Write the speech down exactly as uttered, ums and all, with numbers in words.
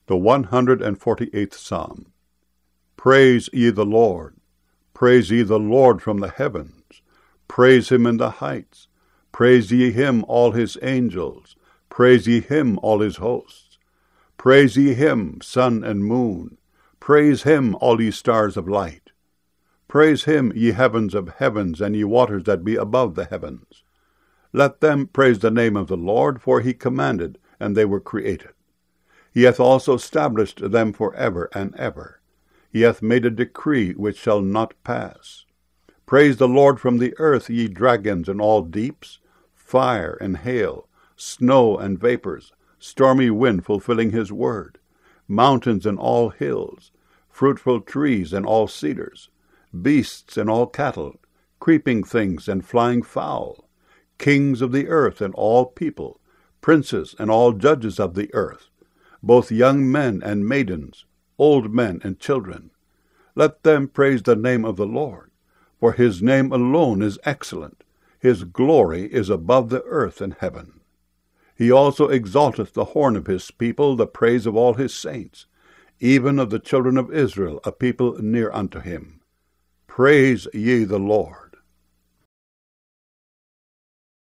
The one hundred forty-eighth Psalm. Praise ye the Lord. Praise ye the Lord from the heavens. Praise him in the heights. Praise ye him, all his angels. Praise ye him, all his hosts. Praise ye him, sun and moon. Praise him, all ye stars of light. Praise him, ye heavens of heavens, and ye waters that be above the heavens. Let them praise the name of the Lord, for he commanded, and they were created. He hath also established them for ever and ever. He hath made a decree which shall not pass. Praise the Lord from the earth, ye dragons and all deeps, fire and hail, snow and vapors, stormy wind fulfilling his word, mountains and all hills, fruitful trees and all cedars, beasts and all cattle, creeping things and flying fowl, kings of the earth and all people, princes and all judges of the earth, both young men and maidens, old men and children. Let them praise the name of the Lord, for his name alone is excellent. His glory is above the earth and heaven. He also exalteth the horn of his people, the praise of all his saints, even of the children of Israel, a people near unto him. Praise ye the Lord.